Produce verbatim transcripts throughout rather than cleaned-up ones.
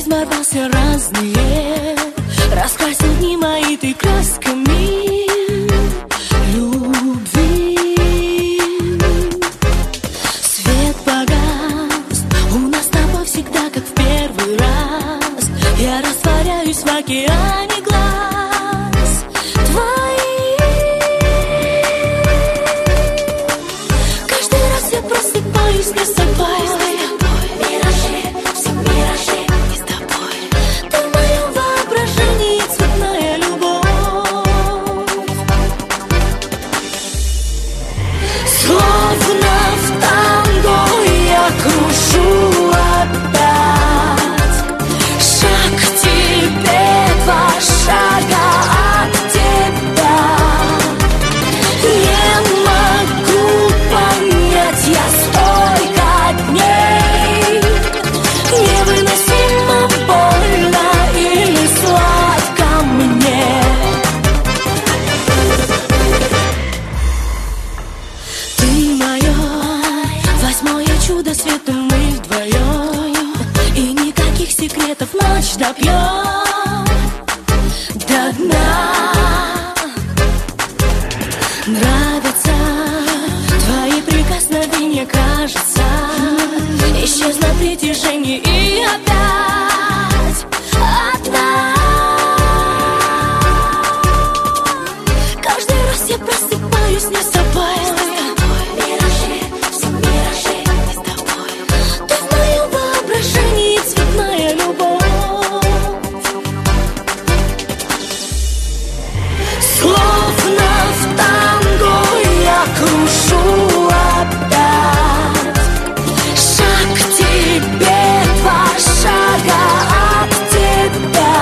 ворвался разные, раскрасил дни мои ты красками любви. Свет погас, у нас с тобой всегда как в первый раз. Я растворяюсь в океане глаз твоих. Каждый раз я просыпаюсь не с собой. Крушу опять, шаг к тебе, два шага от тебя. Не могу понять я столько дней, невыносимо больно или сладко мне. Ты мое восьмое чудо света, мы вдвоем, и никаких секретов ночь допьем до дна. Нравятся твои прикосновения, кажется, исчезло притяжение и опять одна. Каждый раз я просыпаюсь не с собой. Крушу опять, шаг к тебе, два шага от тебя.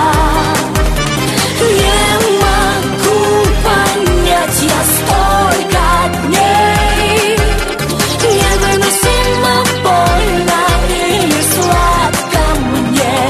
Не могу понять я столько дней, невыносимо больно или сладко мне.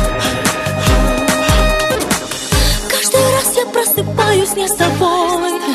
Просыпаюсь не с тобой.